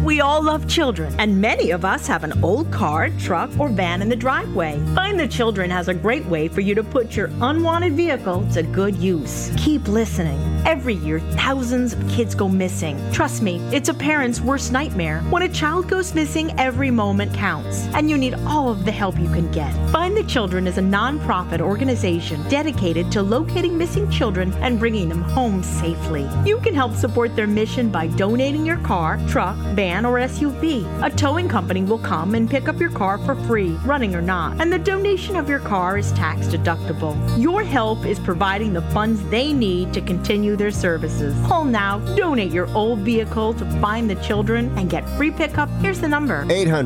We all love children, and many of us have an old car, truck, or van in the driveway. Find the Children has a great way for you to put your unwanted vehicle to good use. Keep listening. Every year, thousands of kids go missing. Trust me, it's a parent's worst nightmare. When a child goes missing, every moment counts, and you need all of the help you can get. Find the Children is a non-profit organization dedicated to locating missing children and bringing them home safely. You can help support their mission by donating your car, truck, van, or SUV. A towing company will come and pick up your car for free, running or not, and the donation of your car is tax deductible. Your help is providing the funds they need to continue their services. Call now, donate your old vehicle to Find the Children, and get free pickup. Here's the number: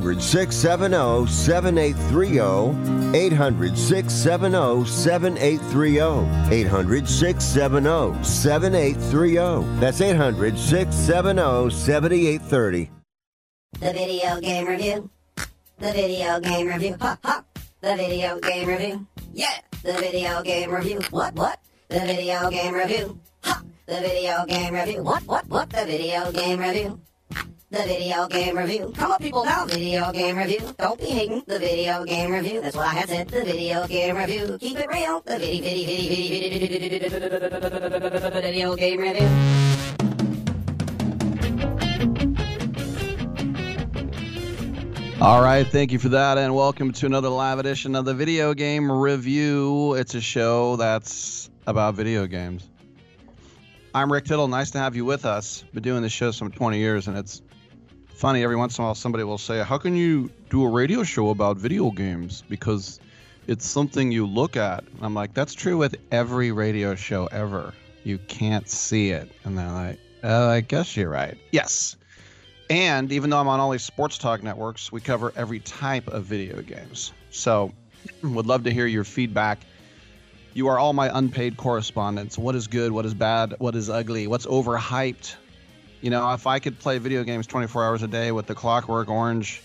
800-670-7830. 800-670-7830. 800-670-7830. That's 800-670-7830. The Video Game Review. The Video Game Review. Ha ha. The Video Game Review. Yeah. The Video Game Review. What? The Video Game Review. Ha. The Video Game Review. What? The Video Game Review. The Video Game Review. Come on, people, now. Video Game Review. Don't be hating. The Video Game Review. That's what I had said. The Video Game Review. Keep it real. The Video Game Review. All right, thank you for that, and welcome to another live edition of the Video Game Review. It's a show that's about video games. I'm Rick Tittle. Nice to have you with us. Been doing this show some 20 years, and it's funny. Every once in a while, somebody will say, how can you do a radio show about video games? Because it's something you look at. I'm like, that's true with every radio show ever. You can't see it. And they're like, oh, I guess you're right. Yes. And even though I'm on all these sports talk networks, we cover every type of video games. So would love to hear your feedback. You are all my unpaid correspondents. What is good? What is bad? What is ugly? What's overhyped? You know, if I could play video games 24 hours a day with the Clockwork Orange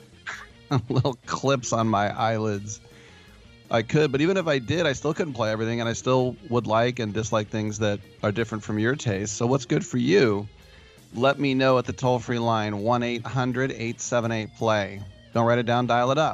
little clips on my eyelids, I could. But even if I did, I still couldn't play everything, and I still would like and dislike things that are different from your taste. So what's good for you? Let me know at the toll-free line, 1-800-878-PLAY. Don't write it down, dial it up,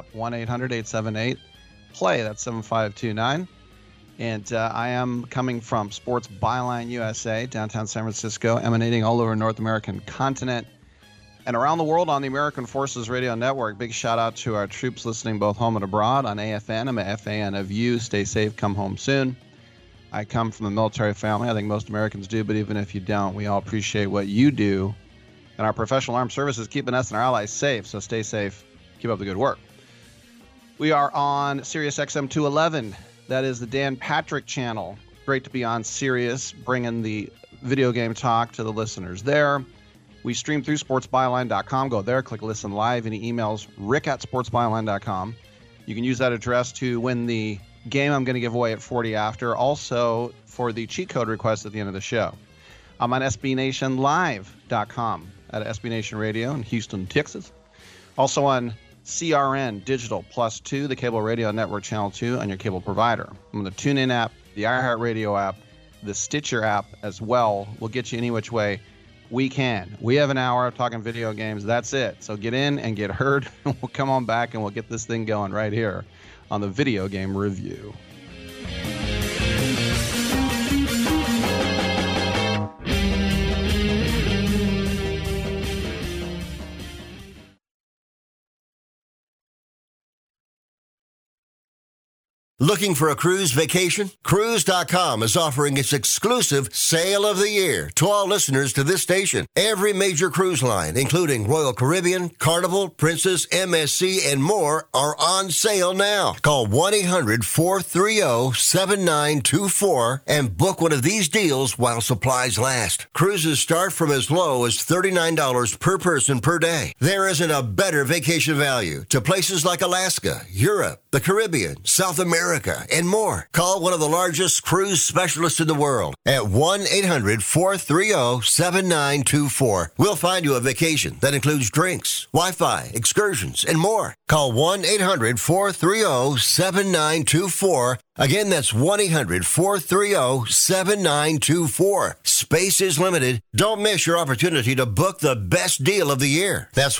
1-800-878-PLAY. That's 7529. And I am coming from Sports Byline USA, downtown San Francisco, emanating all over North American continent and around the world on the American Forces Radio Network. Big shout-out to our troops listening both home and abroad on AFN and FAN of you. Stay safe, come home soon. I come from a military family. I think most Americans do, but even if you don't, we all appreciate what you do. And our professional armed services keeping us and our allies safe, so stay safe. Keep up the good work. We are on Sirius XM 211. That is the Dan Patrick channel. Great to be on Sirius, bringing the video game talk to the listeners there. We stream through sportsbyline.com. Go there, click listen live. Any emails, rick@sportsbyline.com. You can use that address to win the game I'm going to give away at 40 after, also for the cheat code request at the end of the show. I'm on SBNationLive.com at SB Nation Radio in Houston, Texas. Also on CRN Digital Plus 2, the cable radio network channel 2 on your cable provider. I'm on the TuneIn app, the iHeartRadio app, the Stitcher app as well. We'll get you any which way we can. We have an hour talking video games. That's it. So get in and get heard. We'll come on back and we'll get this thing going right here on the Video Game Review. Looking for a cruise vacation? Cruise.com is offering its exclusive Sale of the Year to all listeners to this station. Every major cruise line, including Royal Caribbean, Carnival, Princess, MSC, and more, are on sale now. Call 1-800-430-7924 and book one of these deals while supplies last. Cruises start from as low as $39 per person per day. There isn't a better vacation value to places like Alaska, Europe, the Caribbean, South America, and more. Call one of the largest cruise specialists in the world at 1-800-430-7924. We'll find you a vacation that includes drinks, Wi-Fi, excursions, and more. Call 1-800-430-7924. Again, that's 1-800-430-7924. Space is limited. Don't miss your opportunity to book the best deal of the year. That's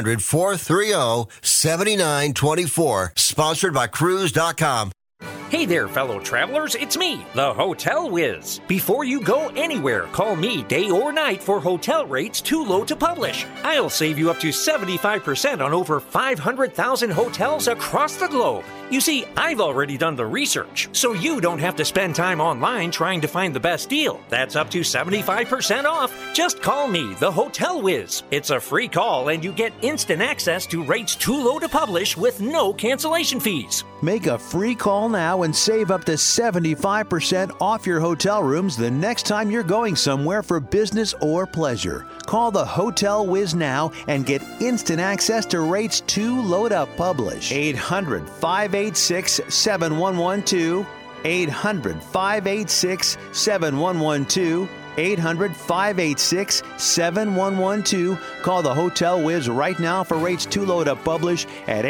1-800-430-7924. Sponsored by Cruise.com. Hey there, fellow travelers, it's me, the Hotel Whiz. Before you go anywhere, call me day or night for hotel rates too low to publish. I'll save you up to 75% on over 500,000 hotels across the globe. You see, I've already done the research, so you don't have to spend time online trying to find the best deal. That's up to 75% off. Just call me, the Hotel Whiz. It's a free call, and you get instant access to rates too low to publish with no cancellation fees. Make a free call now and save up to 75% off your hotel rooms the next time you're going somewhere for business or pleasure. Call the Hotel Whiz now and get instant access to rates too low to publish. 800-586-7112. 800-586-7112. 800-586-7112. Call the Hotel Whiz right now for rates too low to publish at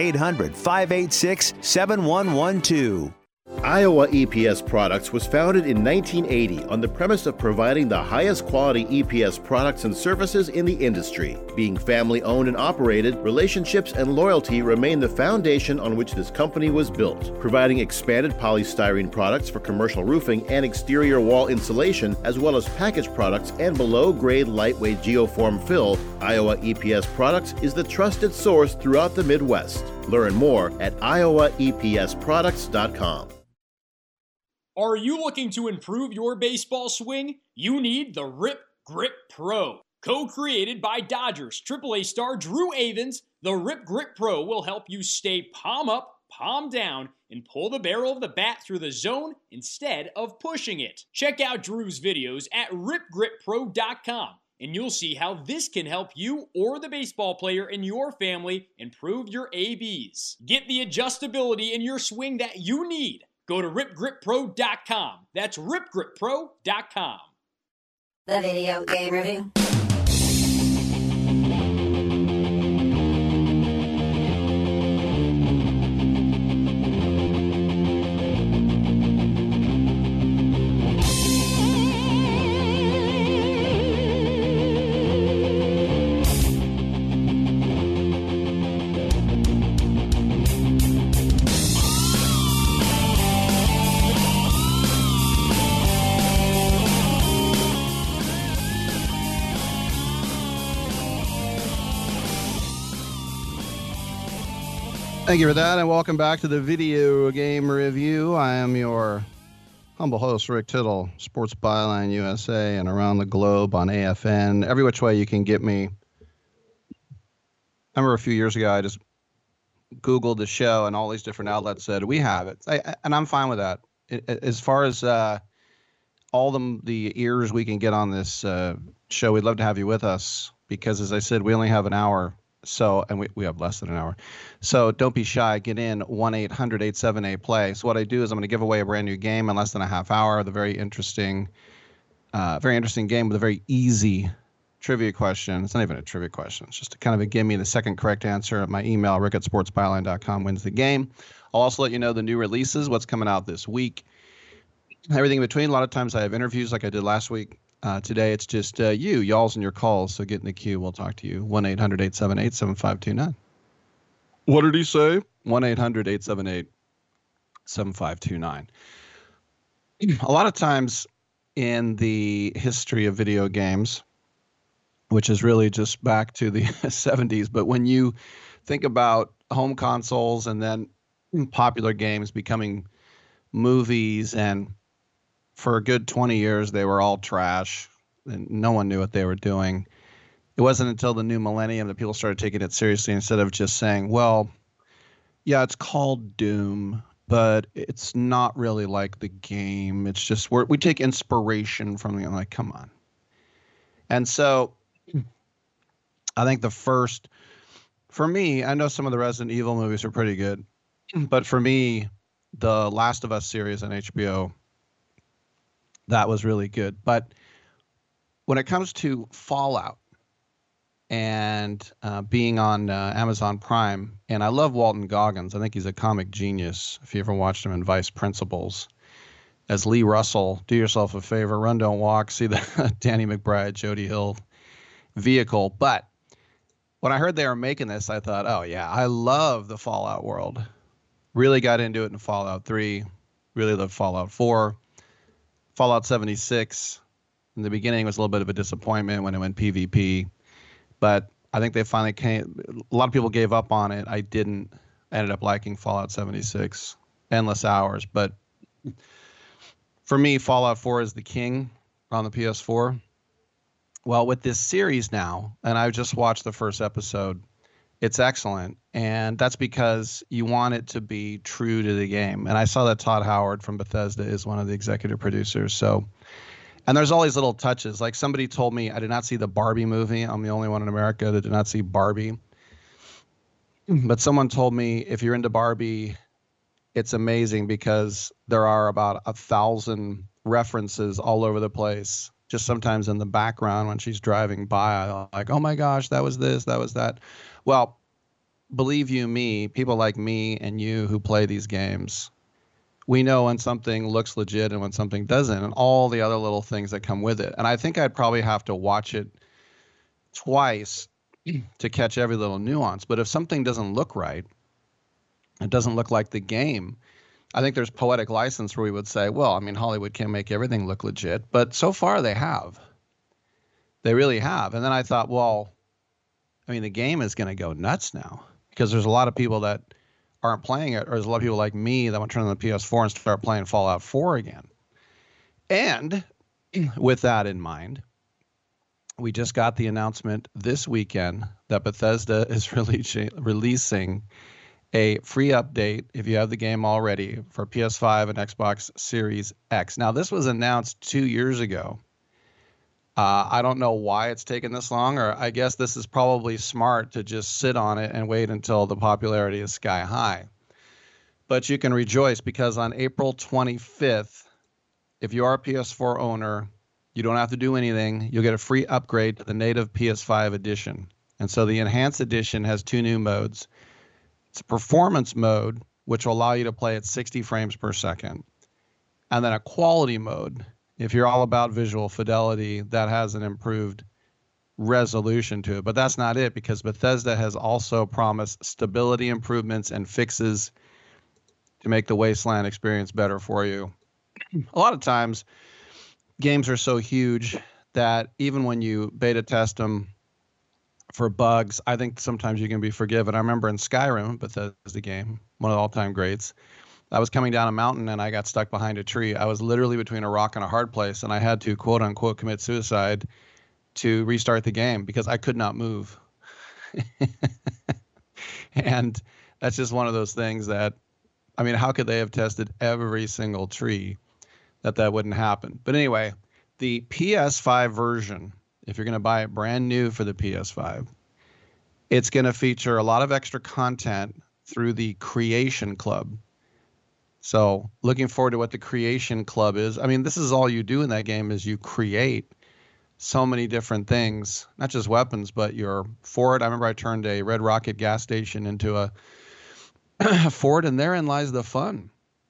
800-586-7112. Iowa EPS Products was founded in 1980 on the premise of providing the highest quality EPS products and services in the industry. Being family-owned and operated, relationships and loyalty remain the foundation on which this company was built. Providing expanded polystyrene products for commercial roofing and exterior wall insulation, as well as packaged products and below-grade lightweight geoform fill, Iowa EPS Products is the trusted source throughout the Midwest. Learn more at iowaepsproducts.com. Are you looking to improve your baseball swing? You need the Rip Grip Pro. Co-created by Dodgers AAA star Drew Avans, the Rip Grip Pro will help you stay palm up, palm down, and pull the barrel of the bat through the zone instead of pushing it. Check out Drew's videos at ripgrippro.com, and you'll see how this can help you or the baseball player in your family improve your ABs. Get the adjustability in your swing that you need. Go to ripgrippro.com. That's ripgrippro.com. The Video Game Review. Thank you for that, and welcome back to the Video Game Review. I am your humble host, Rick Tittle, Sports Byline USA, and around the globe on AFN. Every which way you can get me. I remember a few years ago, I just Googled the show, and all these different outlets said, we have it. And I'm fine with that. As far as all the ears we can get on this show, we'd love to have you with us, because, as I said, we only have an hour. So, and we have less than an hour. So don't be shy. Get in 1-800-878-PLAY. So what I do is I'm going to give away a brand new game in less than a half hour. The very interesting game with a very easy trivia question. It's not even a trivia question. It's just kind of a give me the second correct answer. My email, rick@sportsbyline.com, wins the game. I'll also let you know the new releases, what's coming out this week, everything in between. A lot of times I have interviews like I did last week. Today, it's just y'alls and your calls. So get in the queue. We'll talk to you. 1-800-878-7529. What did he say? 1-800-878-7529. A lot of times in the history of video games, which is really just back to the 70s, but when you think about home consoles and then popular games becoming movies, and for a good 20 years, they were all trash and no one knew what they were doing. It wasn't until the new millennium that people started taking it seriously, instead of just saying, well, yeah, it's called Doom, but it's not really like the game. It's just we take inspiration from the, I'm like, come on. And so I think the first, for me, I know some of the Resident Evil movies are pretty good, but for me, the Last of Us series on HBO, that was really good. But when it comes to Fallout and being on Amazon Prime. And I love Walton Goggins. I think he's a comic genius. If you ever watched him in Vice Principals as Lee Russell, do yourself a favor, Run, Don't Walk, see the Danny McBride, Jody Hill vehicle. But when I heard they were making this, I thought, oh yeah, I love the Fallout world. Really got into it in Fallout 3. Really loved Fallout 4. Fallout 76 in the beginning was a little bit of a disappointment when it went PvP. But I think they finally came. A lot of people gave up on it. I didn't. I ended up liking Fallout 76. Endless hours. But for me, Fallout 4 is the king on the PS4. Well, with this series now, and I just watched the first episode, it's excellent. And that's because you want it to be true to the game. And I saw that Todd Howard from Bethesda is one of the executive producers. So, and there's all these little touches. Like somebody told me, I did not see the Barbie movie. I'm the only one in America that did not see Barbie. But someone told me, if you're into Barbie, it's amazing because there are about 1,000 references all over the place. Just sometimes in the background when she's driving by, like, oh my gosh, that was this, that was that. Well, believe you me, people like me and you who play these games, we know when something looks legit and when something doesn't, and all the other little things that come with it. And I think I'd probably have to watch it twice to catch every little nuance. But if something doesn't look right, it doesn't look like the game, I think there's poetic license where we would say, well, I mean, Hollywood can't make everything look legit. But so far they have. They really have. And then I thought, well, I mean, the game is going to go nuts now because there's a lot of people that aren't playing it, or there's a lot of people like me that want to turn on the PS4 and start playing Fallout 4 again. And with that in mind, we just got the announcement this weekend that Bethesda is releasing a free update, if you have the game already, for PS5 and Xbox Series X. Now, this was announced 2 years ago. I don't know why it's taken this long, or I guess this is probably smart to just sit on it and wait until the popularity is sky high. But you can rejoice because on April 25th, if you are a PS4 owner, you don't have to do anything. You'll get a free upgrade to the native PS5 edition. And so the Enhanced Edition has 2 new modes. It's a performance mode, which will allow you to play at 60 frames per second. And then a quality mode, if you're all about visual fidelity, that has an improved resolution to it. But that's not it, because Bethesda has also promised stability improvements and fixes to make the Wasteland experience better for you. A lot of times, games are so huge that even when you beta test them for bugs, I think sometimes you can be forgiven. I remember in Skyrim, Bethesda game, one of the all-time greats, I was coming down a mountain and I got stuck behind a tree. I was literally between a rock and a hard place, and I had to, quote unquote, commit suicide to restart the game because I could not move. And that's just one of those things that, I mean, how could they have tested every single tree that wouldn't happen? But anyway, the PS5 version, if you're going to buy it brand new for the PS5, it's going to feature a lot of extra content through the Creation Club. So looking forward to what the Creation Club is. I mean, this is all you do in that game is you create so many different things, not just weapons, but your fort. I remember I turned a Red Rocket gas station into a fort, and therein lies the fun.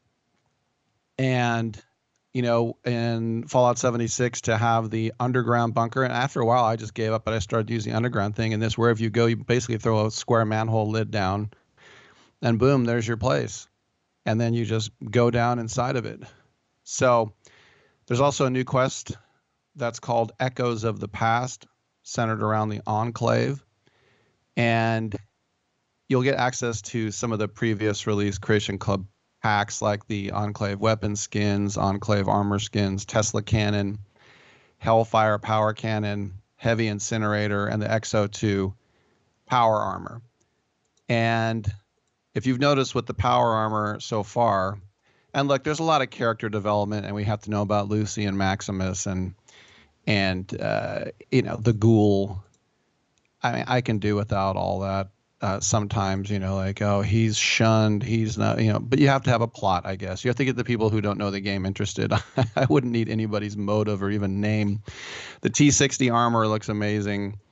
And you know, in Fallout 76 to have the underground bunker. And after a while, I just gave up, but I started using the underground thing. And this, wherever you go, you basically throw a square manhole lid down and boom, there's your place. And then you just go down inside of it. So there's also a new quest that's called Echoes of the Past, centered around the Enclave. And you'll get access to some of the previous release Creation Club packs like the Enclave weapon skins, Enclave armor skins, Tesla cannon, Hellfire power cannon, Heavy Incinerator, and the XO2 power armor. And if you've noticed with the power armor so far, and look, there's a lot of character development, and we have to know about Lucy and Maximus and you know, the ghoul. I mean, I can do without all that. Sometimes, you know, like, oh, he's shunned, he's not, you know, but you have to have a plot, I guess. You have to get the people who don't know the game interested. I wouldn't need anybody's motive or even name. The T60 armor looks amazing,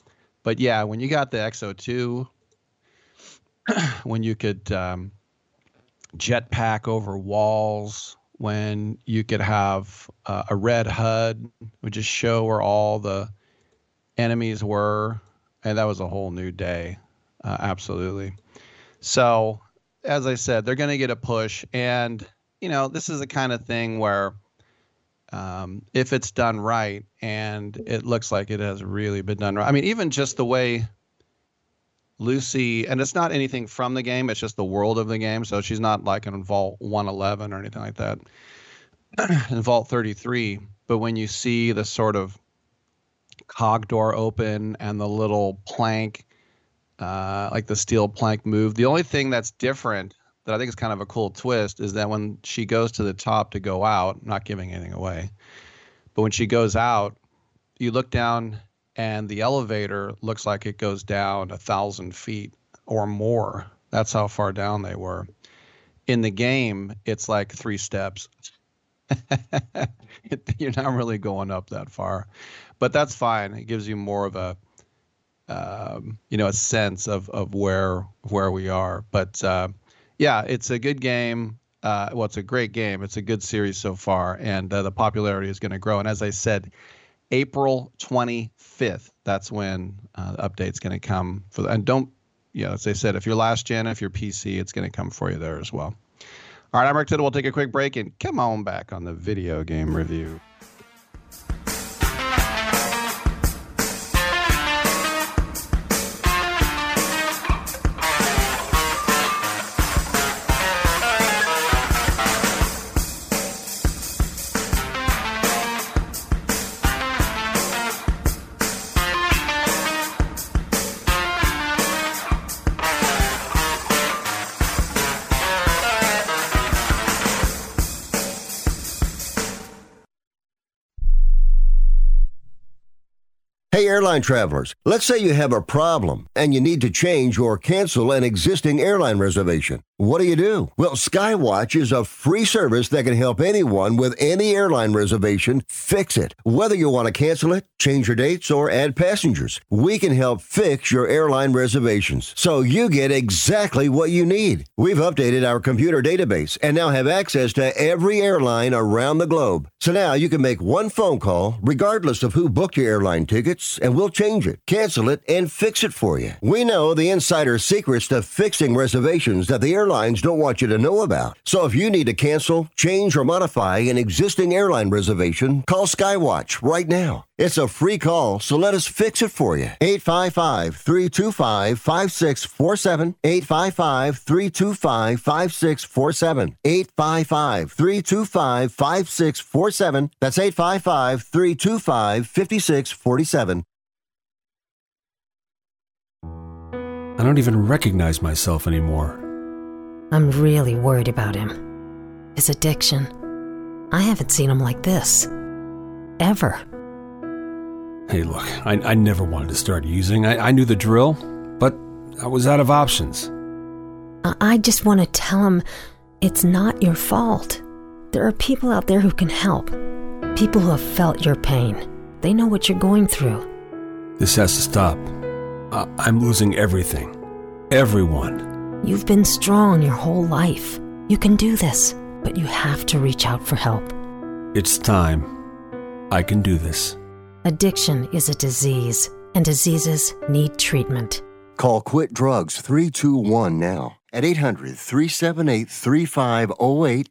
But yeah, when you got the XO2, when you could jetpack over walls, when you could have a red HUD, would just show where all the enemies were, and that was a whole new day. Absolutely. So, as I said, they're going to get a push, and this is the kind of thing where if it's done right, and it looks like it has really been done right. I mean, even just the way Lucy, and it's not anything from the game, it's just the world of the game. So she's not like in Vault 111 or anything like that, in Vault 33. But when you see the sort of cog door open and the little plank, like the steel plank move, the only thing that's different that I think is kind of a cool twist is that when she goes to the top to go out, I'm not giving anything away, but when she goes out, you look down and the elevator looks like it goes down 1,000 feet or more. That's how far down they were. In the game, it's like 3 steps. You're not really going up that far, but that's fine. It gives you more of a, a sense of where we are. But yeah, it's a good game. Well, it's a great game. It's a good series so far, and the popularity is going to grow. And as I said, April 25th, that's when the update's going to come. And as I said, if you're last gen, if you're PC, it's going to come for you there as well. All right, I'm Rick Tittle. We'll take a quick break and come on back on the video game review. Hey, airline travelers, let's say you have a problem and you need to change or cancel an existing airline reservation. What do? Well, Skywatch is a free service that can help anyone with any airline reservation fix it. Whether you want to cancel it, change your dates, or add passengers, we can help fix your airline reservations so you get exactly what you need. We've updated our computer database and now have access to every airline around the globe. So now you can make one phone call regardless of who booked your airline tickets, and we'll change it, cancel it, and fix it for you. We know the insider secrets to fixing reservations that the airlines don't want you to know about. So if you need to cancel, change, or modify an existing airline reservation, call Skywatch right now. It's a free call, so let us fix it for you. 855-325-5647. 855-325-5647. 855-325-5647. That's 855-325-5647. I don't even recognize myself anymore. I'm really worried about him. His addiction. I haven't seen him like this. Ever. Hey, look, I never wanted to start using. I knew the drill, but I was out of options. I just want to tell him it's not your fault. There are people out there who can help. People who have felt your pain. They know what you're going through. This has to stop. I'm losing everything. Everyone. You've been strong your whole life. You can do this, but you have to reach out for help. It's time. I can do this. Addiction is a disease, and diseases need treatment. Call Quit Drugs 321 now at 800-378-3508.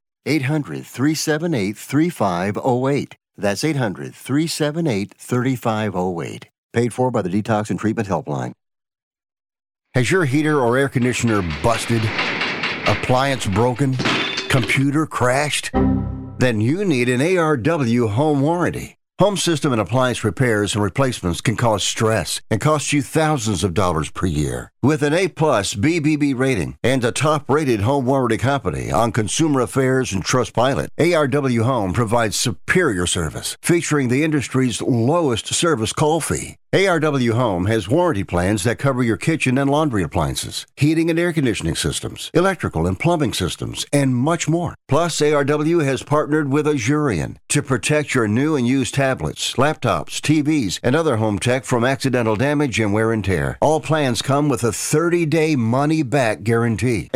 800-378-3508. That's 800-378-3508. Paid for by the Detox and Treatment Helpline. Has your heater or air conditioner busted? Appliance broken? Computer crashed? Then you need an ARW home warranty. Home system and appliance repairs and replacements can cause stress and cost you thousands of dollars per year. With an A-plus BBB rating and a top-rated home warranty company on Consumer Affairs and Trustpilot, ARW Home provides superior service, featuring the industry's lowest service call fee. ARW Home has warranty plans that cover your kitchen and laundry appliances, heating and air conditioning systems, electrical and plumbing systems, and much more. Plus, ARW has partnered with Azurion to protect your new and used tablets, laptops, TVs, and other home tech from accidental damage and wear and tear. All plans come with a 30-day money-back guarantee.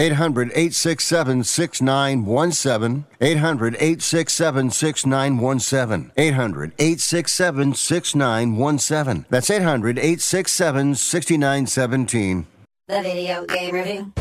800-867-6917. 800-867-6917. 800-867-6917. That's 800-867-6917. The Video Game Review.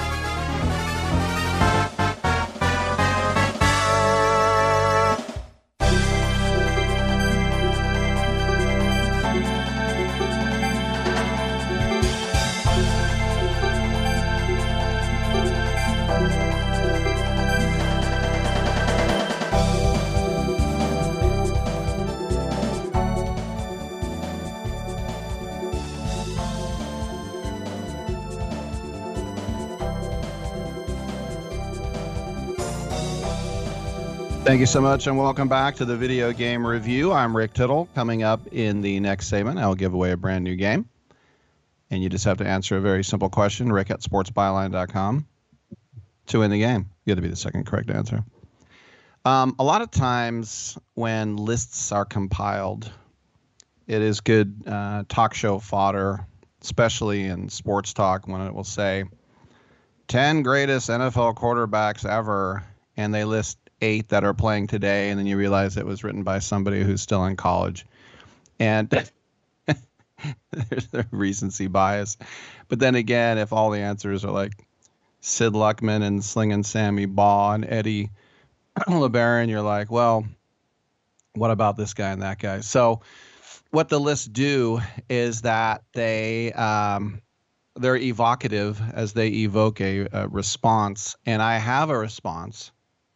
Thank you so much, and welcome back to the Video Game Review. I'm Rick Tittle. Coming up in the next segment, I'll give away a brand new game. And you just have to answer a very simple question, Rick at sportsbyline.com, to win the game. You have to be the second correct answer. A lot of times when lists are compiled, it is good talk show fodder, especially in sports talk, when it will say 10 greatest NFL quarterbacks ever, and they list 8 that are playing today, and then you realize it was written by somebody who's still in college. And there's a recency bias. But then again, if all the answers are like Sid Luckman and Slingin' Sammy Baugh and Eddie LeBaron, you're like, well, what about this guy and that guy? So what the lists do is that they're evocative as they evoke a response. And I have a response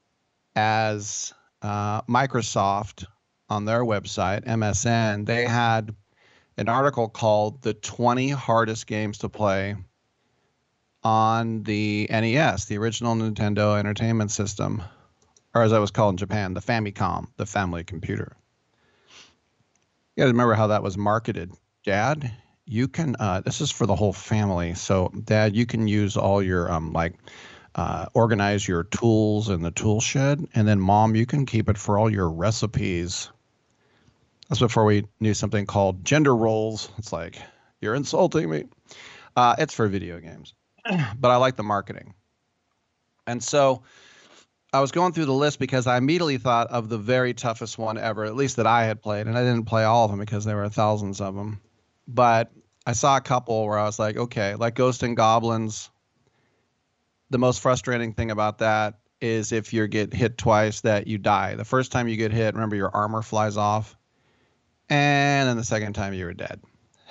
as Microsoft on their website, MSN. They had an article called The 20 Hardest Games to Play on the NES, the original Nintendo Entertainment System, or as I was called in Japan, the Famicom, the family computer. You got to remember how that was marketed. Dad, you can, this is for the whole family. So, Dad, you can use all your, organize your tools in the tool shed. And then, Mom, you can keep it for all your recipes. That's before we knew something called gender roles. It's like, you're insulting me. It's for video games. But I like the marketing. And so I was going through the list because I immediately thought of the very toughest one ever, at least that I had played. And I didn't play all of them because there were thousands of them. But I saw a couple where I was like, okay, like Ghosts and Goblins. The most frustrating thing about that is if you get hit twice that you die. The first time you get hit, remember, your armor flies off. And then the second time you were dead.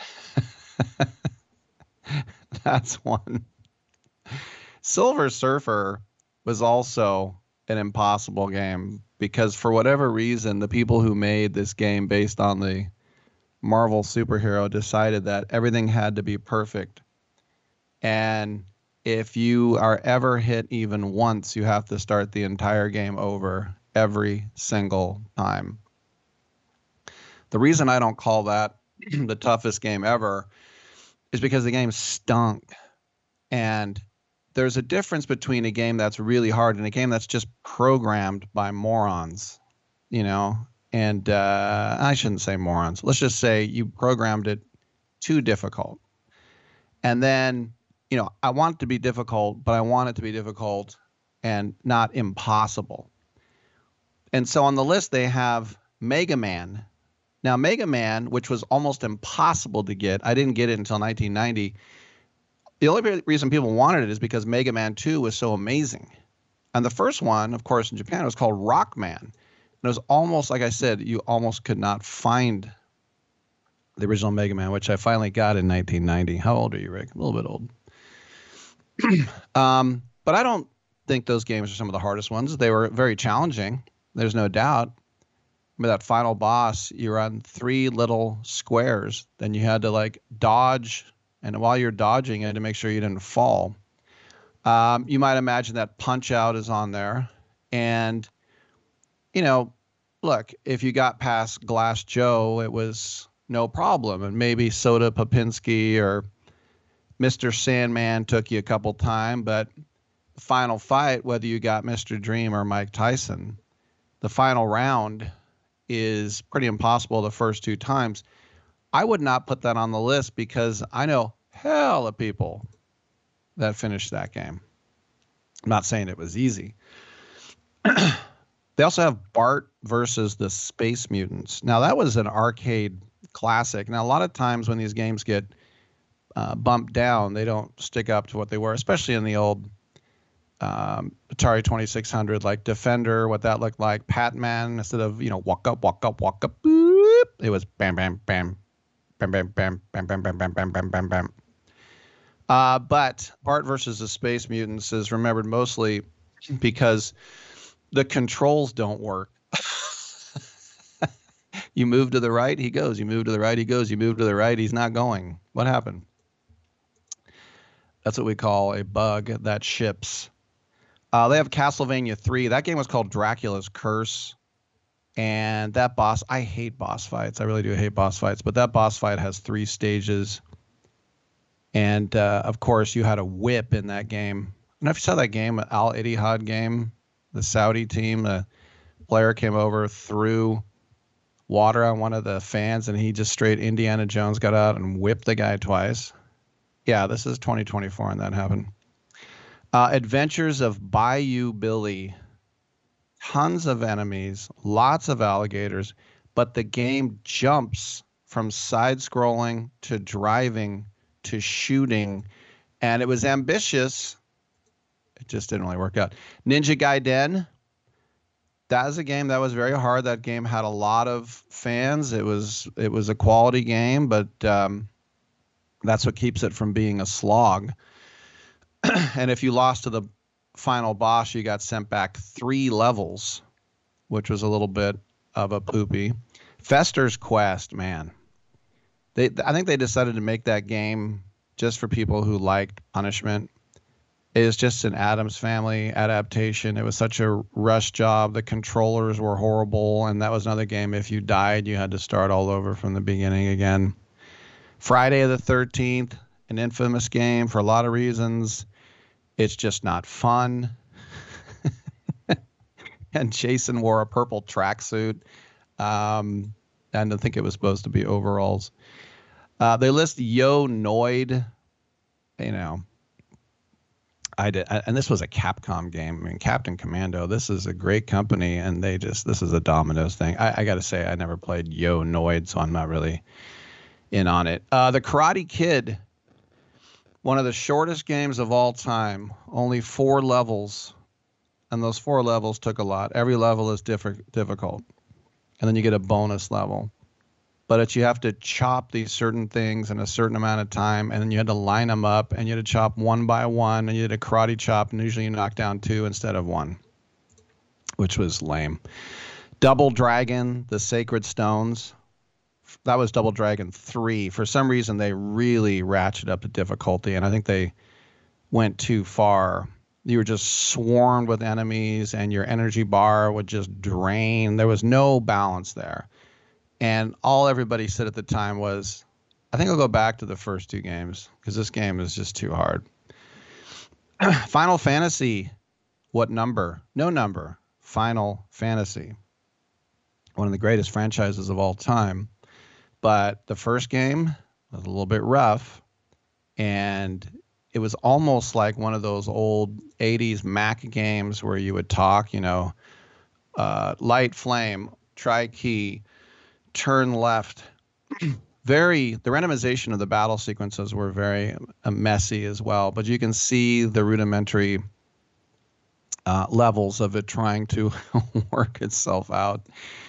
That's one. Silver Surfer was also an impossible game because for whatever reason, the people who made this game based on the Marvel superhero decided that everything had to be perfect. And if you are ever hit even once, you have to start the entire game over every single time. The reason I don't call that the toughest game ever is because the game stunk. And there's a difference between a game that's really hard and a game that's just programmed by morons, you know? And I shouldn't say morons. Let's just say you programmed it too difficult. And then, you know, I want it to be difficult, but I want it to be difficult and not impossible. And so on the list, they have Mega Man. Now, Mega Man, which was almost impossible to get, I didn't get it until 1990. The only reason people wanted it is because Mega Man 2 was so amazing. And the first one, of course, in Japan, was called Rockman. And it was almost, like I said, you almost could not find the original Mega Man, which I finally got in 1990. How old are you, Rick? A little bit old. But I don't think those games are some of the hardest ones. They were very challenging. There's no doubt. Remember that final boss, you were on 3 little squares. Then you had to like dodge. And while you're dodging, you had to make sure you didn't fall. You might imagine that Punch-Out is on there. And, you know, look, if you got past Glass Joe, it was no problem. And maybe Soda Popinski or Mr. Sandman took you a couple times, but the final fight, whether you got Mr. Dream or Mike Tyson, the final round is pretty impossible the first 2 times. I would not put that on the list because I know hell of people that finished that game. I'm not saying it was easy. They also have Bart versus the Space Mutants. Now, that was an arcade classic. Now, a lot of times when these games get bumped down, they don't stick up to what they were, especially in the old Atari 2600, like Defender, what that looked like. Pac-Man, instead of, walk up, boop, it was bam, bam, bam, bam, bam, bam, bam, bam, bam, bam, bam, bam, bam, bam. But Bart versus the Space Mutants is remembered mostly because the controls don't work. You move to the right, he goes. You move to the right, he goes. You move to the right, he's not going. What happened? That's what we call a bug that ships. They have Castlevania 3. That game was called Dracula's Curse. And that boss, I hate boss fights. I really do hate boss fights. But that boss fight has 3 stages. And, of course, you had a whip in that game. I don't know if you saw that game, Al Ittihad game, the Saudi team. The player came over, threw water on one of the fans, and he just straight Indiana Jones got out and whipped the guy twice. Yeah, this is 2024 and that happened. Adventures of Bayou Billy. Tons of enemies, lots of alligators, but the game jumps from side-scrolling to driving to shooting, and it was ambitious. It just didn't really work out. Ninja Gaiden. That is a game that was very hard. That game had a lot of fans. It was a quality game, but that's what keeps it from being a slog. And if you lost to the final boss, you got sent back 3 levels, which was a little bit of a poopy. Fester's Quest, man. I think they decided to make that game just for people who liked punishment. It was just an Addams Family adaptation. It was such a rush job. The controllers were horrible, and that was another game. If you died, you had to start all over from the beginning again. Friday the 13th, an infamous game for a lot of reasons. It's just not fun. And Jason wore a purple tracksuit. And I think it was supposed to be overalls. They list Yo Noid. I did, and this was a Capcom game. I mean, Captain Commando. This is a great company, and this is a Domino's thing. I got to say, I never played Yo Noid, so I'm not really in on it. The Karate Kid, one of the shortest games of all time. Only 4 levels, and those 4 levels took a lot. Every level is difficult, and then you get a bonus level. But you have to chop these certain things in a certain amount of time, and then you had to line them up, and you had to chop one by one, and you did a karate chop, and usually you knock down 2 instead of 1, which was lame. Double Dragon, the Sacred Stones. That was Double Dragon 3. For some reason, they really ratcheted up the difficulty, and I think they went too far. You were just swarmed with enemies, and your energy bar would just drain. There was no balance there. And all everybody said at the time was, I think I'll go back to the first 2 games because this game is just too hard. Final Fantasy. What number? No number. Final Fantasy. One of the greatest franchises of all time. But the first game was a little bit rough. And it was almost like one of those old 80s Mac games where you would talk, light flame, try key, turn left. The randomization of the battle sequences were very messy as well, but you can see the rudimentary levels of it trying to work itself out.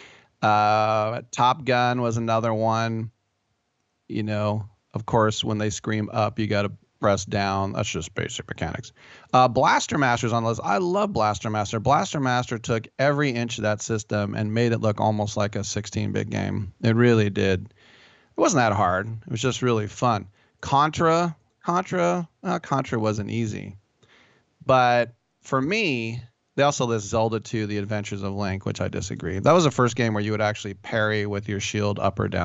Top Gun was another one. Of course, when they scream up, you got to press down. That's just basic mechanics. Blaster Master's on the list. I love Blaster Master. Blaster Master took every inch of that system and made it look almost like a 16-bit game. It really did. It wasn't that hard. It was just really fun. Contra wasn't easy. But for me, they also list Zelda 2, The Adventures of Link, which I disagree. That was the first game where you would actually parry with your shield up or down.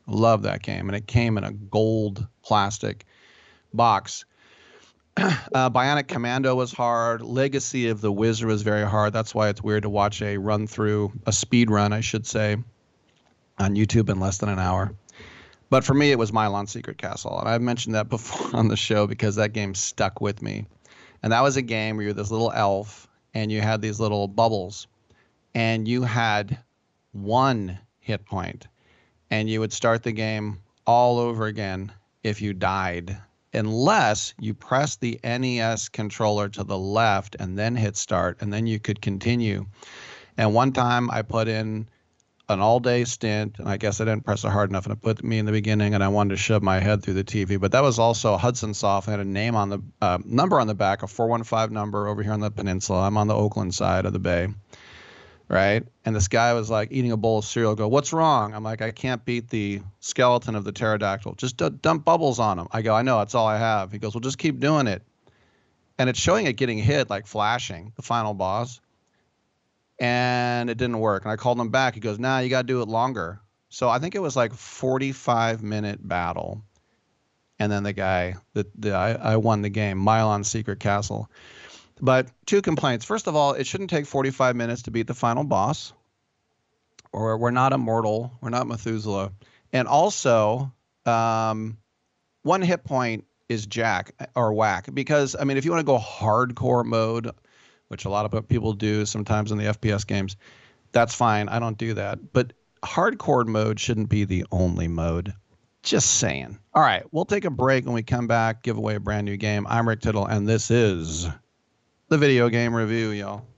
Love that game. And it came in a gold plastic box. Bionic Commando was hard. Legacy of the Wizard was very hard. That's why it's weird to watch a speed run, I should say, on YouTube in less than an hour. But for me, it was Milon Secret Castle. And I've mentioned that before on the show because that game stuck with me. And that was a game where you're this little elf and you had these little bubbles and you had 1 hit point and you would start the game all over again if you died, unless you press the NES controller to the left and then hit start, and then you could continue. And one time I put in an all-day stint, and I guess I didn't press it hard enough, and it put me in the beginning, and I wanted to shove my head through the TV. But that was also Hudson Soft. It had a name on the number on the back, a 415 number over here on the peninsula. I'm on the Oakland side of the bay, right? And this guy was like eating a bowl of cereal. Go, what's wrong? I'm like, I can't beat the skeleton of the pterodactyl. Just dump bubbles on him. I go, I know, that's all I have. He goes, well, just keep doing it. And it's showing it getting hit, like flashing, the final boss. And it didn't work. And I called him back. He goes, nah, you got to do it longer. So I think it was like 45-minute battle. And then the guy, I won the game, Milon Secret Castle. But 2 complaints. First of all, it shouldn't take 45 minutes to beat the final boss. Or we're not immortal. We're not Methuselah. And also, 1 hit point is jack or whack. Because, I mean, if you want to go hardcore mode, which a lot of people do sometimes in the FPS games, that's fine. I don't do that. But hardcore mode shouldn't be the only mode. Just saying. All right, we'll take a break. When we come back, give away a brand new game. I'm Rick Tittle, and this is the Video Game Review, y'all.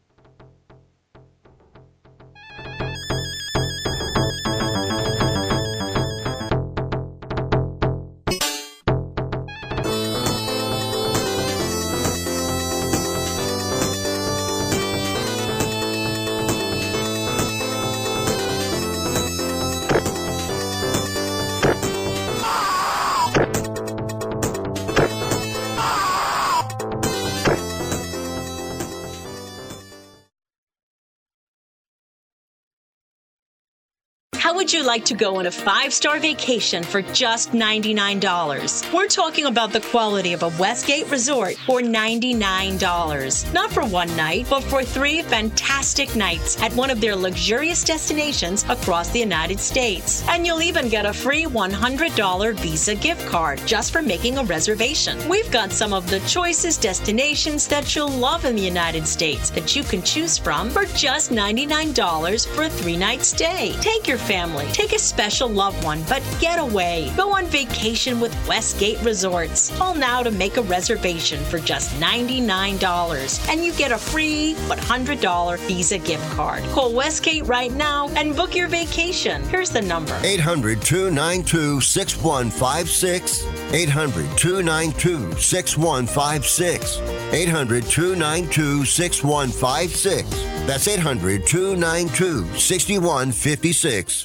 How would you like to go on a 5-star vacation for just $99? We're talking about the quality of a Westgate resort for $99. Not for one night, but for 3 fantastic nights at one of their luxurious destinations across the United States. And you'll even get a free $100 Visa gift card just for making a reservation. We've got some of the choicest destinations that you'll love in the United States that you can choose from for just $99 for a 3-night stay. Take your family, take a special loved one, but get away. Go on vacation with Westgate Resorts. Call now to make a reservation for just $99, and you get a free $100 Visa gift card. Call Westgate right now and book your vacation. Here's the number. 800-292-6156. 800-292-6156. 800-292-6156. That's 800-292-6156.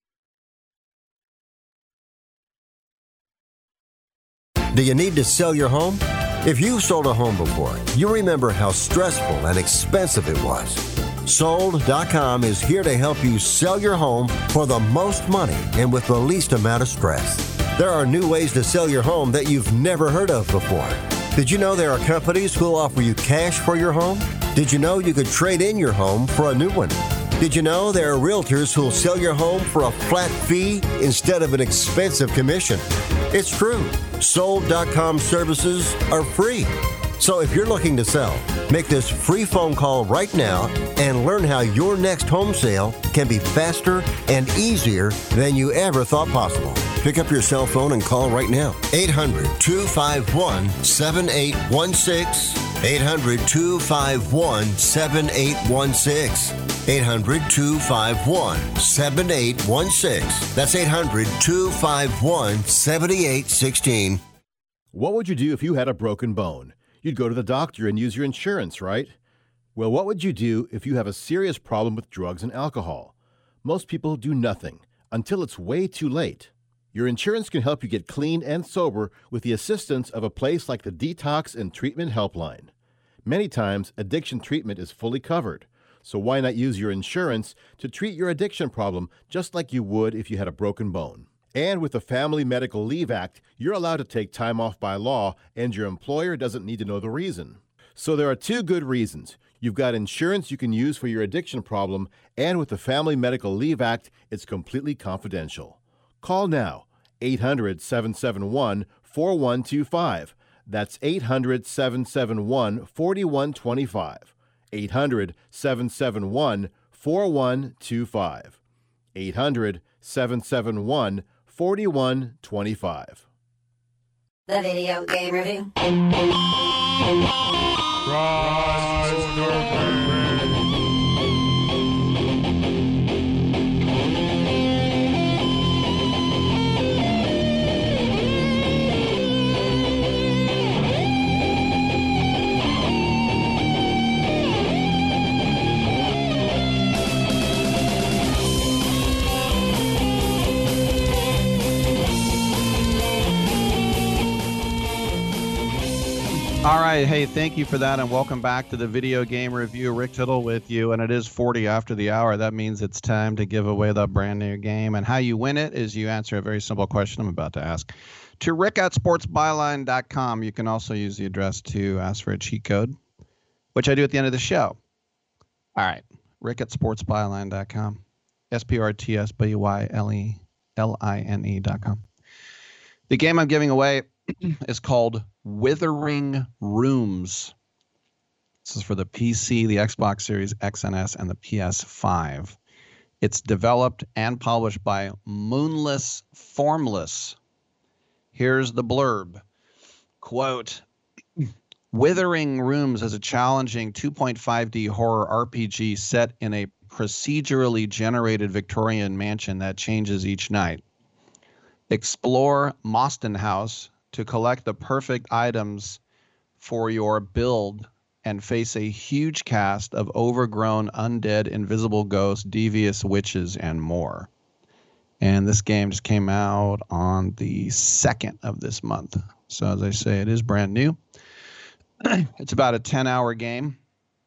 Do you need to sell your home? If you've sold a home before, you remember how stressful and expensive it was. Sold.com is here to help you sell your home for the most money and with the least amount of stress. There are new ways to sell your home that you've never heard of before. Did you know there are companies who will offer you cash for your home? Did you know you could trade in your home for a new one? Did you know there are realtors who will sell your home for a flat fee instead of an expensive commission? It's true. Sold.com services are free. So if you're looking to sell, make this free phone call right now and learn how your next home sale can be faster and easier than you ever thought possible. Pick up your cell phone and call right now. 800-251-7816. 800-251-7816. 800-251-7816. That's 800-251-7816. What would you do if you had a broken bone? You'd go to the doctor and use your insurance, right? Well, what would you do if you have a serious problem with drugs and alcohol? Most people do nothing until it's way too late. Your insurance can help you get clean and sober with the assistance of a place like the Detox and Treatment Helpline. Many times, addiction treatment is fully covered, so why not use your insurance to treat your addiction problem just like you would if you had a broken bone? And with the Family Medical Leave Act, you're allowed to take time off by law, and your employer doesn't need to know the reason. So there are 2 good reasons. You've got insurance you can use for your addiction problem, and with the Family Medical Leave Act, it's completely confidential. Call now, 800-771-4125. That's 800-771-4125. 800-771-4125. 800-771-4125. The Video Game Review. All right. Hey, thank you for that, and welcome back to the Video Game Review. Rick Tittle with you, and it is 40 after the hour. That means it's time to give away the brand new game, and how you win it is you answer a very simple question I'm about to ask to rick@sportsbyline.com. You can also use the address to ask for a cheat code, which I do at the end of the show. All right. rick@sportsbyline.com. SPRTSBYLELINE.com. The game I'm giving away is called Withering Rooms. This is for the PC, the Xbox Series X and S, and the PS5. It's developed and published by Moonless Formless. Here's the blurb. Quote, Withering Rooms is a challenging 2.5D horror RPG set in a procedurally generated Victorian mansion that changes each night. Explore Mostyn House to collect the perfect items for your build and face a huge cast of overgrown, undead, invisible ghosts, devious witches, and more. And this game just came out on the 2nd of this month. So as I say, it is brand new. It's about a 10-hour game.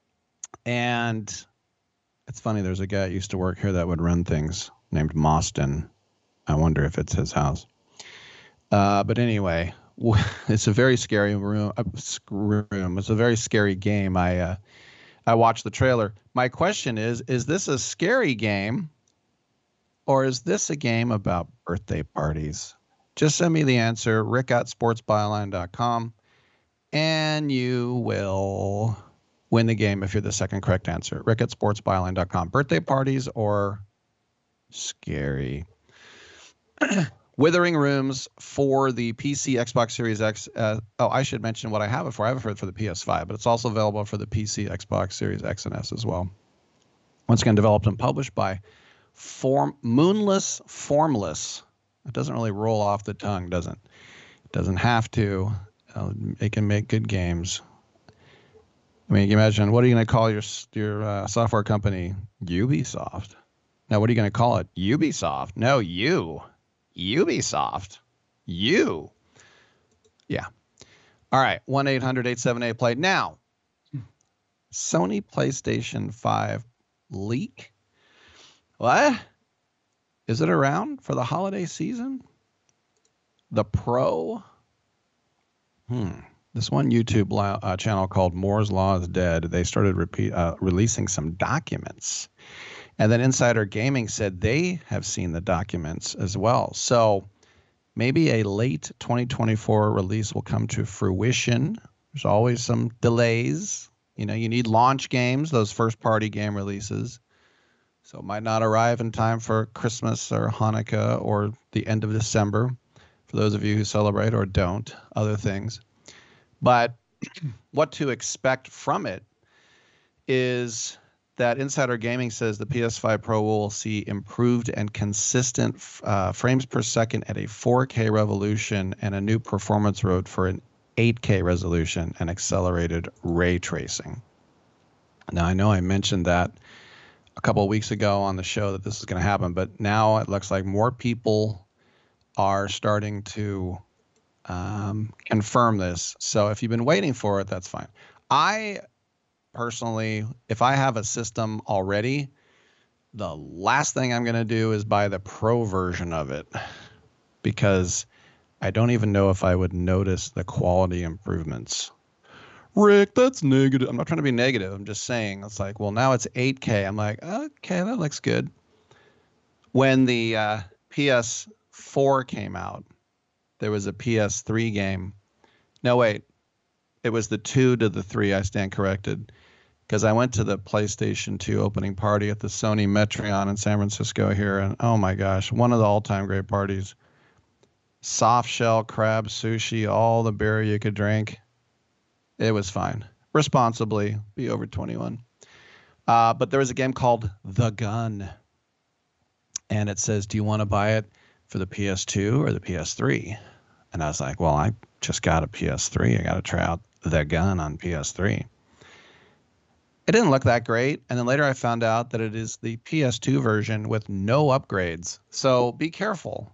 And it's funny, there's a guy that used to work here that would run things named Mostyn. I wonder if it's his house. But anyway, it's a very scary room. It's a very scary game. I watched the trailer. My question is this a scary game, or is this a game about birthday parties? Just send me the answer, rick@sportsbyline.com, and you will win the game if you're the second correct answer. rick@sportsbyline.com. Birthday parties or scary? Withering Rooms for the PC, Xbox Series X. I should mention what I have it for. I have it for the PS5, but it's also available for the PC, Xbox Series X and S as well. Once again, developed and published by Moonless Formless. It doesn't really roll off the tongue, does it? It doesn't have to. It can make good games. I mean, you can imagine, what are you going to call your software company? Ubisoft. Now, what are you going to call it? Ubisoft. No, Ubisoft. You. Yeah. All right. 1-800-878-PLAY. Now, Sony PlayStation 5 leak. What? Is it around for the holiday season? The Pro? This one YouTube channel called Moore's Law is Dead, they started releasing some documents. And then Insider Gaming said they have seen the documents as well. So maybe a late 2024 release will come to fruition. There's always some delays. You know, you need launch games, those first-party game releases. So it might not arrive in time for Christmas or Hanukkah or the end of December, for those of you who celebrate or don't, other things. But what to expect from it is that Insider Gaming says the PS5 Pro will see improved and consistent frames per second at a 4K resolution and a new performance mode for an 8K resolution and accelerated ray tracing. Now, I know I mentioned that a couple of weeks ago on the show that this is going to happen, but now it looks like more people are starting to confirm this. So if you've been waiting for it, that's fine. I personally, if I have a system already, the last thing I'm going to do is buy the Pro version of it. because I don't even know if I would notice the quality improvements. Rick, that's negative. I'm not trying to be negative. I'm just saying, it's like, well, now it's 8K. I'm like, okay, that looks good. When the PS4 came out, there was a PS3 game. No, wait. It was the 2 to the 3. I stand corrected. Because I went to the PlayStation 2 opening party at the Sony Metreon in San Francisco here. And oh my gosh, one of the all-time great parties. Soft shell crab sushi, all the beer you could drink. It was fine. Responsibly, be over 21. But there was a game called The Gun. And it says, do you want to buy it for the PS2 or the PS3? And I was like, well, I just got a PS3. I got to try out The Gun on PS3. It didn't look that great. And then later I found out that it is the PS2 version with no upgrades. So be careful.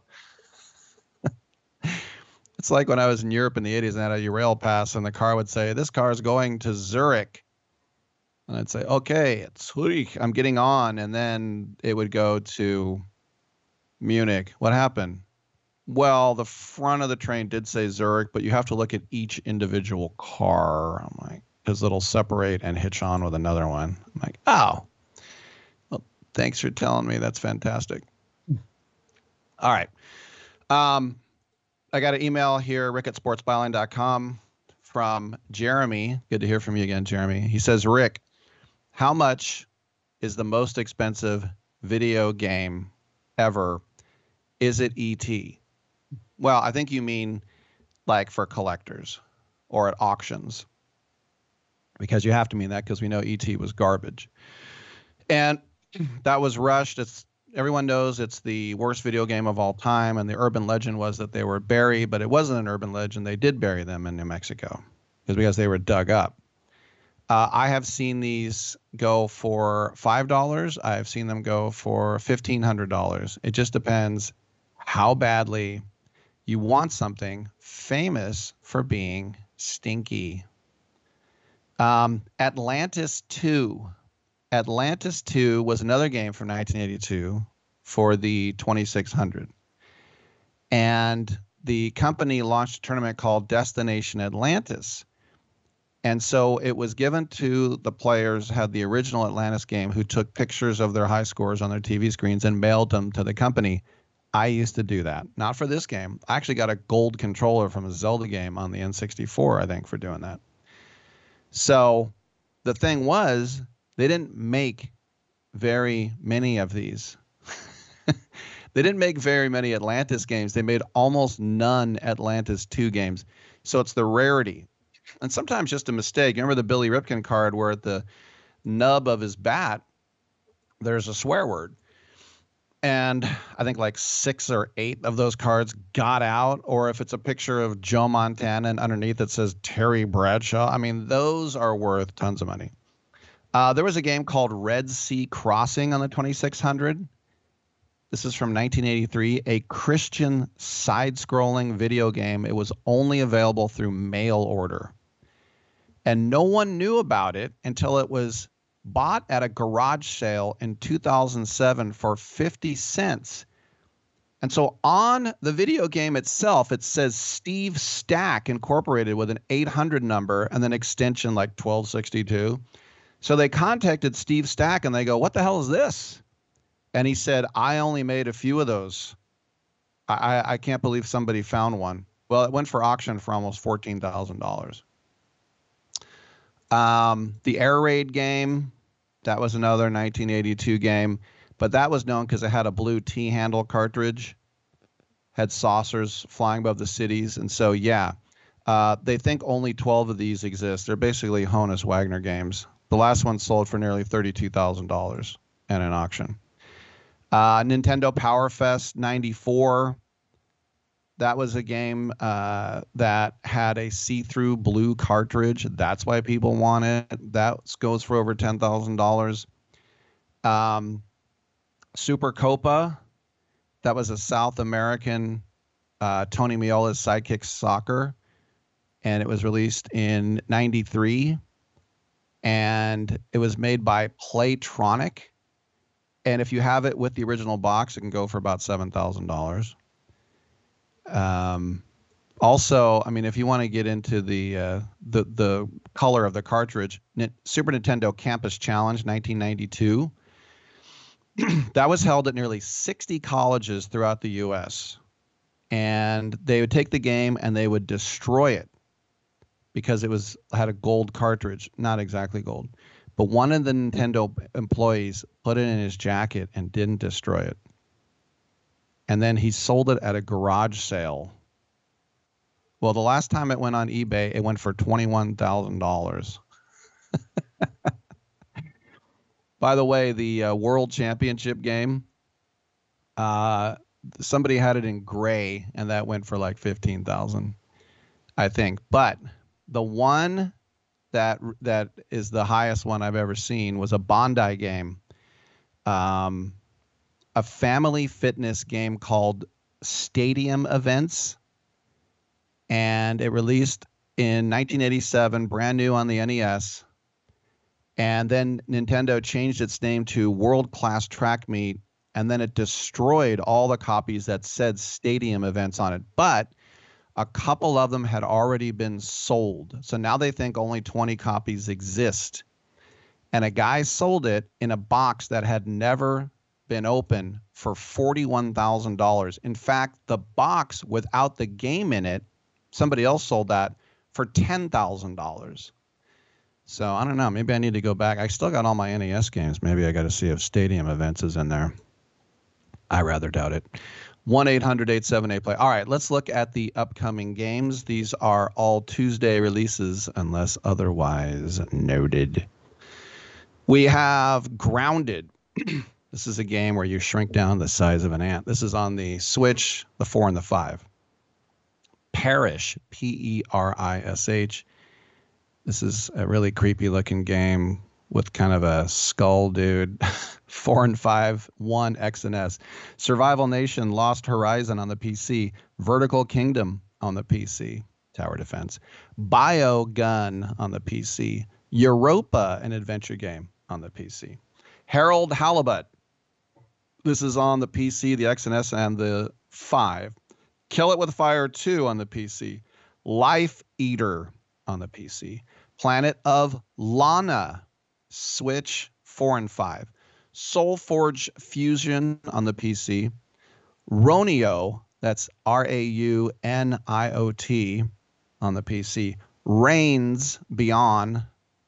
It's like when I was in Europe in the 80s and I had a rail pass and the car would say, this car is going to Zurich. And I'd say, okay, it's Zurich. I'm getting on. And then it would go to Munich. What happened? Well, the front of the train did say Zurich, but you have to look at each individual car. I'm like, because it'll separate and hitch on with another one. I'm like, oh, well, thanks for telling me. That's fantastic. All right. I got an email here, rick@sportsbyline.com, from Jeremy. Good to hear from you again, Jeremy. He says, Rick, how much is the most expensive video game ever? Is it E.T.? Well, I think you mean like for collectors or at auctions, because you have to mean that because we know E.T. was garbage. And that was rushed. Everyone knows it's the worst video game of all time, and the urban legend was that they were buried, but it wasn't an urban legend. They did bury them in New Mexico because they were dug up. I have seen these go for $5. I've seen them go for $1,500. It just depends how badly you want something famous for being stinky. Atlantis 2. Atlantis 2 was another game from 1982 for the 2600. And the company launched a tournament called Destination Atlantis. And so it was given to the players, had the original Atlantis game, who took pictures of their high scores on their TV screens and mailed them to the company. I used to do that. Not for this game. I actually got a gold controller from a Zelda game on the N64, I think, for doing that. So the thing was, they didn't make very many of these. They didn't make very many Atlantis games. They made almost none Atlantis 2 games. So it's the rarity. And sometimes just a mistake. You remember the Billy Ripken card where at the nub of his bat, there's a swear word. And I think like 6 or 8 of those cards got out. Or if it's a picture of Joe Montana and underneath it says Terry Bradshaw, I mean, those are worth tons of money. There was a game called Red Sea Crossing on the 2600. This is from 1983, a Christian side-scrolling video game. It was only available through mail order. And no one knew about it until it was bought at a garage sale in 2007 for 50 cents. And so on the video game itself, it says Steve Stack Incorporated with an 800 number and then extension like 1262. So they contacted Steve Stack and they go, what the hell is this? And he said, I only made a few of those. I can't believe somebody found one. Well, it went for auction for almost $14,000. The Air Raid game, that was another 1982 game. But that was known because it had a blue T-handle cartridge, had saucers flying above the cities. And so, yeah, they think only 12 of these exist. They're basically Honus Wagner games. The last one sold for nearly $32,000 in an auction. Nintendo Power Fest 94. That was a game that had a see-through blue cartridge. That's why people want it. That goes for over $10,000. Super Copa. That was a South American Tony Meola's Sidekick Soccer. And it was released in 93. And it was made by Playtronic. And if you have it with the original box, it can go for about $7,000. Also, I mean, if you want to get into the color of the cartridge, Super Nintendo Campus Challenge 1992, that was held at nearly 60 colleges throughout the U.S. And they would take the game and they would destroy it because it had a gold cartridge, not exactly gold. But one of the Nintendo employees put it in his jacket and didn't destroy it. And then he sold it at a garage sale. Well, the last time it went on eBay, it went for $21,000. By the way, the World Championship game, somebody had it in gray, and that went for like $15,000, I think. But the one that is the highest one I've ever seen was a Bondi game, a family fitness game called Stadium Events. And it released in 1987, brand new on the NES. And then Nintendo changed its name to World Class Track Meet, and then it destroyed all the copies that said Stadium Events on it. But a couple of them had already been sold. So now they think only 20 copies exist. And a guy sold it in a box that had never been opened for $41,000. In fact, the box without the game in it, somebody else sold that for $10,000. So I don't know. Maybe I need to go back. I still got all my NES games. Maybe I got to see if Stadium Events is in there. I rather doubt it. 1-800-878-PLAY. All right, let's look at the upcoming games. These are all Tuesday releases unless otherwise noted. We have Grounded. This is a game where you shrink down the size of an ant. This is on the Switch, the 4 and the 5. Perish, P-E-R-I-S-H. This is a really creepy looking game with kind of a skull dude. 4 and 5, 1 X and S. Survival Nation, Lost Horizon on the PC. Vertical Kingdom on the PC. Tower Defense. Biogun on the PC. Europa, an adventure game on the PC. Harold Halibut. This is on the PC, the X and S, and the 5. Kill It With Fire 2 on the PC. Life Eater on the PC. Planet of Lana, Switch 4 and 5. Soulforge Fusion on the PC. Ronio, that's R-A-U-N-I-O-T on the PC. Reigns Beyond,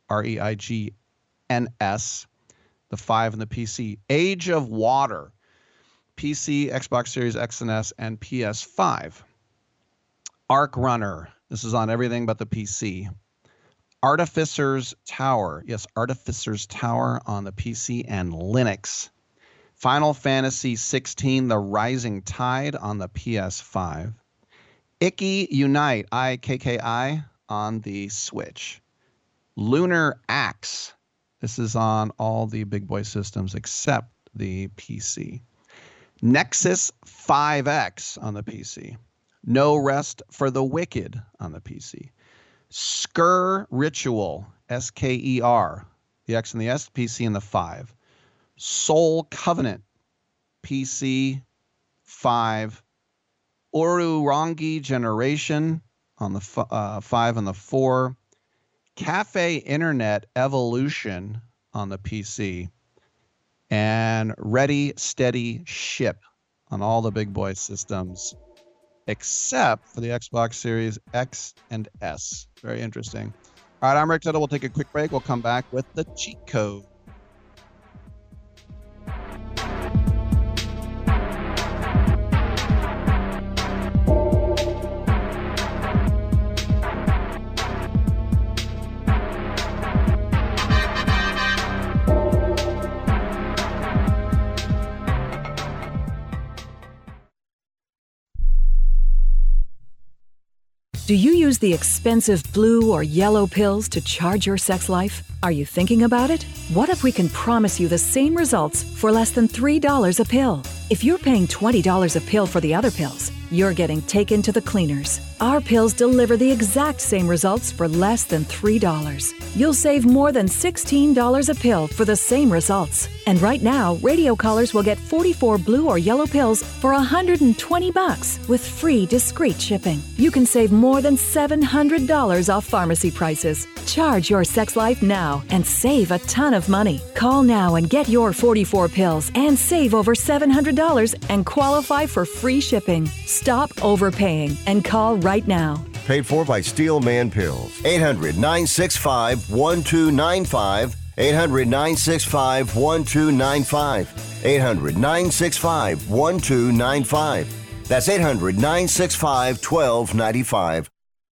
R-E-I-G-N-S, the 5 on the PC. Age of Water, PC, Xbox Series X and S, and PS5. Arc Runner. This is on everything but the PC. Artificer's Tower. Yes, Artificer's Tower on the PC and Linux. Final Fantasy 16, The Rising Tide on the PS5. Ikki Unite, I-K-K-I, on the Switch. Lunar Axe. This is on all the big boy systems except the PC. Nexus 5X on the PC. No Rest for the Wicked on the PC. Sker Ritual, S-K-E-R, the X and the S, PC and the 5. Soul Covenant, PC, 5. Orurangi Generation on the 5 and the 4. Cafe Internet Evolution on the PC. And Ready, Steady, Ship on all the big boy systems, except for the Xbox Series X and S. Very interesting. All right, I'm Rick Tittle. We'll take a quick break. We'll come back with the cheat code. Do you use the expensive blue or yellow pills to charge your sex life? Are you thinking about it? What if we can promise you the same results for less than $3 a pill? If you're paying $20 a pill for the other pills, you're getting taken to the cleaners. Our pills deliver the exact same results for less than $3. You'll save more than $16 a pill for the same results. And right now, radio callers will get 44 blue or yellow pills for $120 with free discreet shipping. You can save more than $700 off pharmacy prices. Charge your sex life now and save a ton of money. Call now and get your 44 pills and save over $700 and qualify for free shipping. Stop overpaying and call right now. Paid for by Steelman Pills. 800-965-1295. 800-965-1295. 800-965-1295. That's 800-965-1295.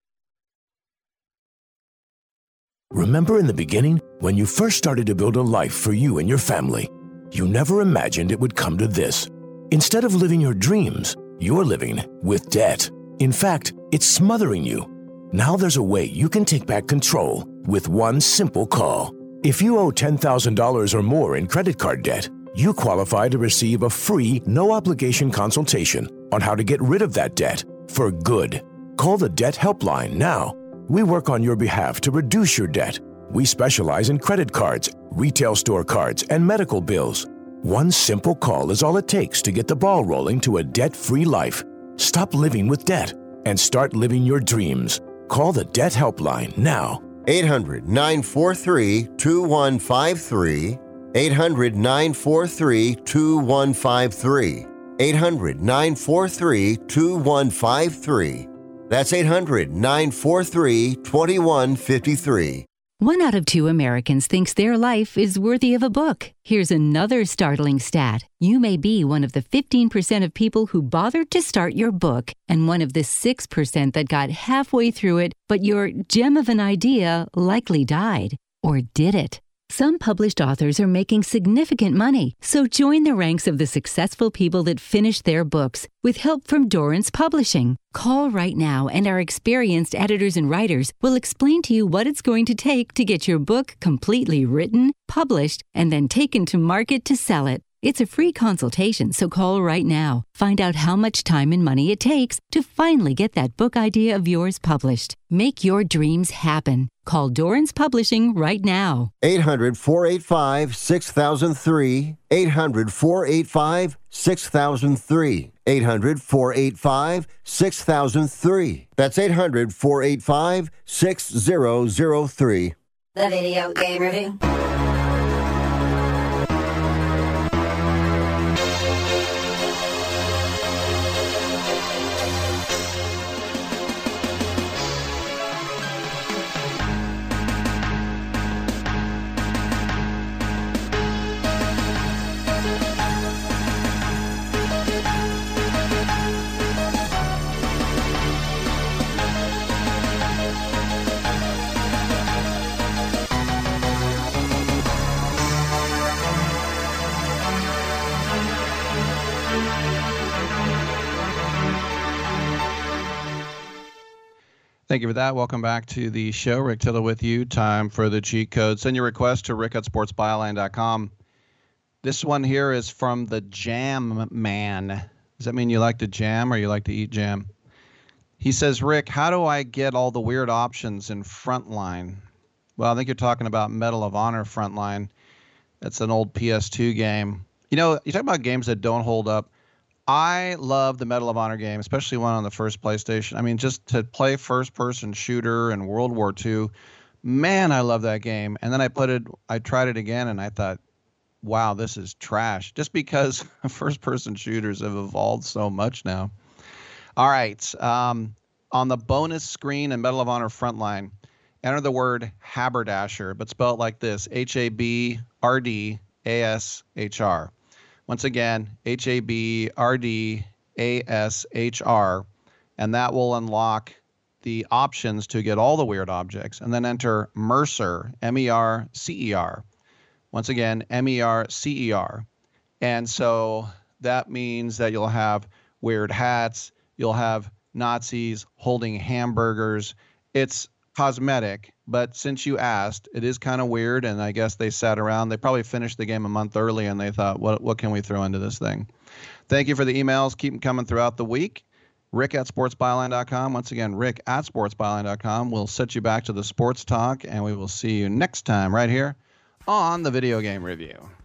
Remember in the beginning, when you first started to build a life for you and your family, you never imagined it would come to this. Instead of living your dreams, you're living with debt. In fact, it's smothering you. Now there's a way you can take back control with one simple call. If you owe $10,000 or more in credit card debt, you qualify to receive a free, no-obligation consultation on how to get rid of that debt for good. Call the Debt Helpline now. We work on your behalf to reduce your debt. We specialize in credit cards, retail store cards, and medical bills. One simple call is all it takes to get the ball rolling to a debt-free life. Stop living with debt and start living your dreams. Call the Debt Helpline now. 800-943-2153. 800-943-2153. 800-943-2153. That's 800-943-2153. 1 out of 2 Americans thinks their life is worthy of a book. Here's another startling stat. You may be one of the 15% of people who bothered to start your book and one of the 6% that got halfway through it, but your gem of an idea likely died. Or did it? Some published authors are making significant money, so join the ranks of the successful people that finish their books with help from Dorrance Publishing. Call right now and our experienced editors and writers will explain to you what it's going to take to get your book completely written, published, and then taken to market to sell it. It's a free consultation, so call right now. Find out how much time and money it takes to finally get that book idea of yours published. Make your dreams happen. Call Dorrance Publishing right now. 800-485-6003. 800-485-6003. 800-485-6003. That's 800-485-6003. The Video Game Review. Thank you for that. Welcome back to the show. Rick Tiller with you. Time for the cheat code. Send your request to rick@sportsbyline.com. This one here is from the Jam Man. Does that mean you like to jam or you like to eat jam? He says, Rick, how do I get all the weird options in Frontline? Well, I think you're talking about Medal of Honor Frontline. That's an old PS2 game. You know, you talk about games that don't hold up. I love the Medal of Honor game, especially one on the first PlayStation. I mean, just to play first-person shooter in World War II, man, I love that game. And then I tried it again, and I thought, wow, this is trash. Just because first-person shooters have evolved so much now. All right, on the bonus screen in Medal of Honor Frontline, enter the word haberdasher, but spell it like this: HABRDASHR. Once again, HABRDASHR, and that will unlock the options to get all the weird objects. And then enter Mercer, MERCER. Once again, MERCER. And so that means that you'll have weird hats, you'll have Nazis holding hamburgers. It's cosmetic, but since you asked, it is kind of weird, and I guess they sat around. They probably finished the game a month early, and they thought, what can we throw into this thing? Thank you for the emails. Keep them coming throughout the week. Rick at sportsbyline.com. Once again, Rick at sportsbyline.com. We'll set you back to the sports talk, and we will see you next time right here on the Video Game Review.